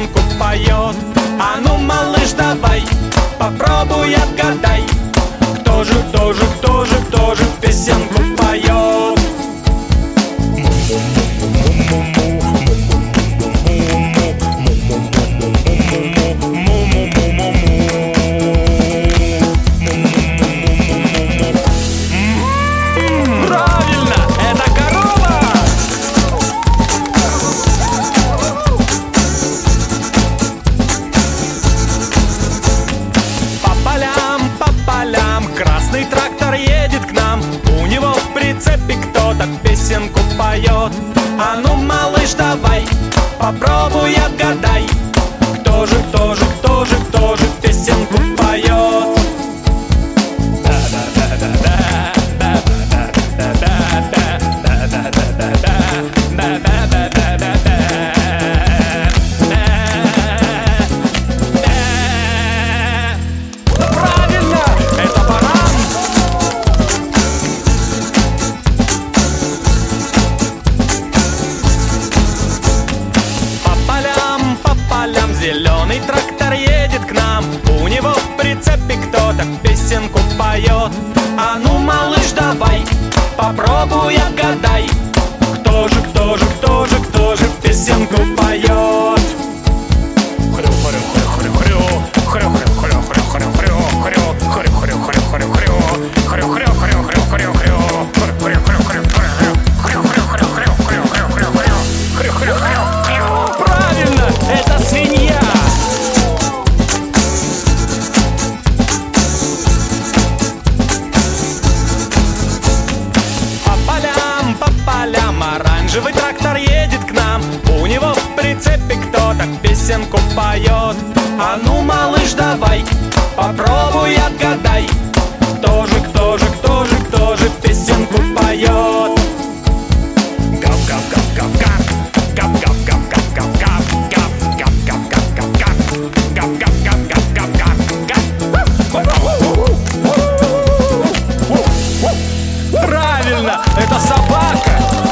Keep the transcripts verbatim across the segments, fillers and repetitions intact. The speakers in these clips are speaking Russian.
песенку поет. А ну, малыш, давай, попробуй отгадай, кто же, кто же, кто же, кто же песенку поет. Правильно, это корова! По полям, по полям красный трактор едет к нам. У него в прицепе кто-то песенку поет. А ну, малыш, давай, попробуй отгадай, кто же, кто же, кто же, кто же песенку поет. Правильно, это баран. По полям, по полям зеленый трактор едет к нам. У него в прицепе кто-то песенку поет. А ну, малыш, давай, попробуй отгадай, кто же, кто же, кто же, кто же песенку поет. Правильно, это свинья. По полям, по полям оранжевый трактор едет к нам. У него в прицепе кто-то песенку поет. А ну, малыш, давай, попробуй отгадай, кто же, кто же, кто же, кто же песенку поет. Правильно, это собака.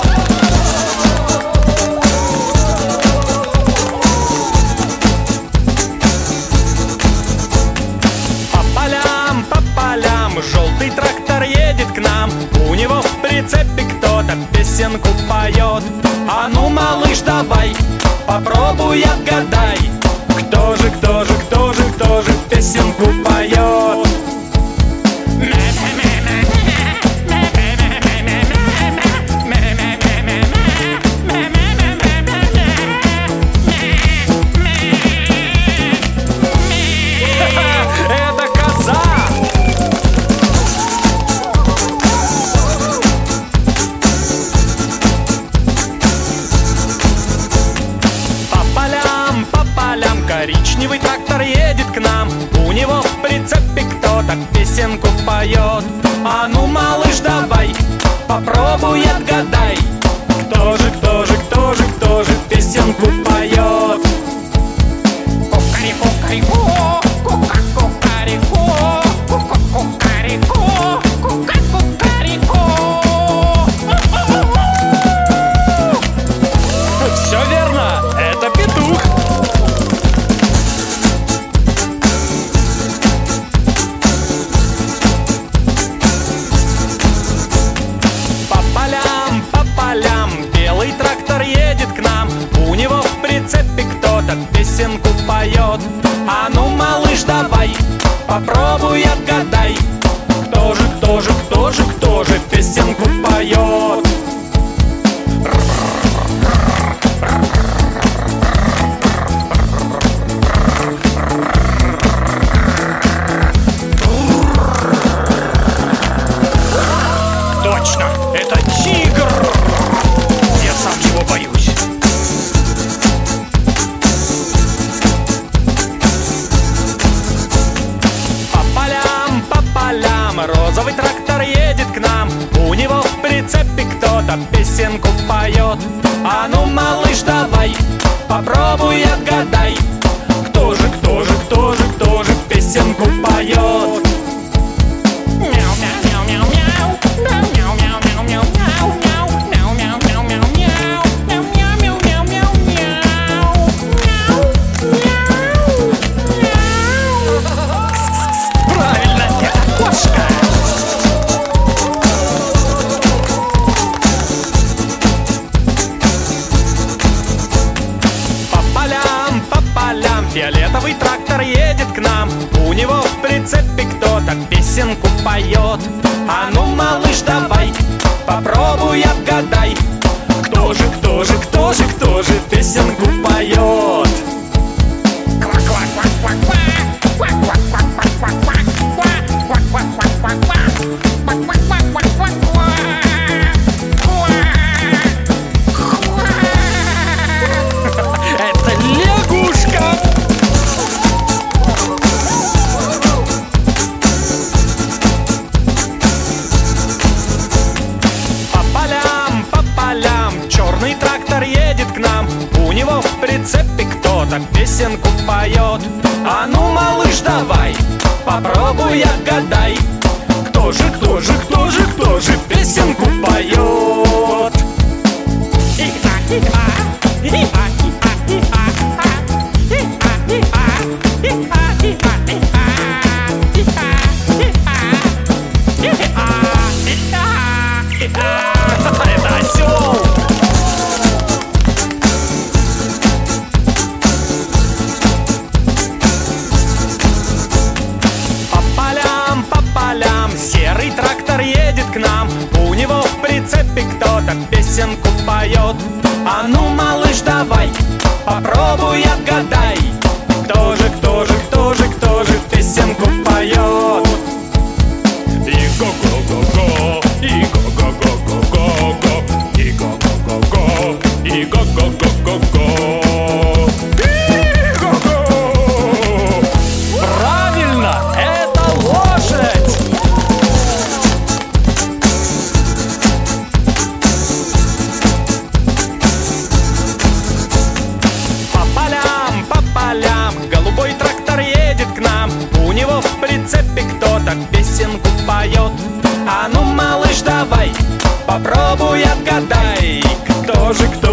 По полям, по полям желтый трактор едет к нам. У него в прицепе кто-то песенку поет. А ну, малыш, давай, попробуй отгадай, кто же, кто же, кто же, кто же песенку поет. Это коза. По полям, по полям коричневый трактор едет к нам. У него в прицепе кто-то песенку поет. А ну, малыш, давай, попробуй отгадай, кто же, кто же, кто же, кто же песенку поет. Кукареку-кареку, кука-кукареку, кука-кукареку, кука-кукареку. Все верно, это петух. По полям, по полям белый трактор едет к нам. У него в прицепе кто-то песенку поет. А ну, малыш, давай, попробуй отгадай, кто же, кто же, кто же, кто же песенку поет. Точно, это тигр. Я сам его боюсь. По полям, по полям розовый трактор едет к нам. У него в прицепе кто-то песенку поет. А ну, малыш, давай, попробуй отгадай, кто же, кто же, кто же, кто же песенку поет. Фиолетовый трактор едет к нам, у него в прицепе кто-то песенку поет. А ну, малыш, давай, попробуй отгадай, кто же, кто же, кто же, кто же песенку поет? Это лягушка! По полям, по полям черный трактор едет к нам, у него в прицепе кто-то песенку поет. А ну, малыш, давай, попробуй отгадай, кто же, кто же, кто же, кто же песенку поет? Это осел! По полям, по полям серый трактор едет к нам, у него в прицепе кто-то песенку поет. А ну, малыш, давай, попробуй отгадай, кто же, кто же, кто же, кто же песенку поет? И го-го-го-го, и го-го-го-го-го, и го-го-го-го, и го-го-го-го-го. Правильно, это лошадь! По полям, по полям голубой трактор едет к нам, у него в прицепе кто-то песенку поет. А ну, малыш, давай, попробуй отгадай, кто же, кто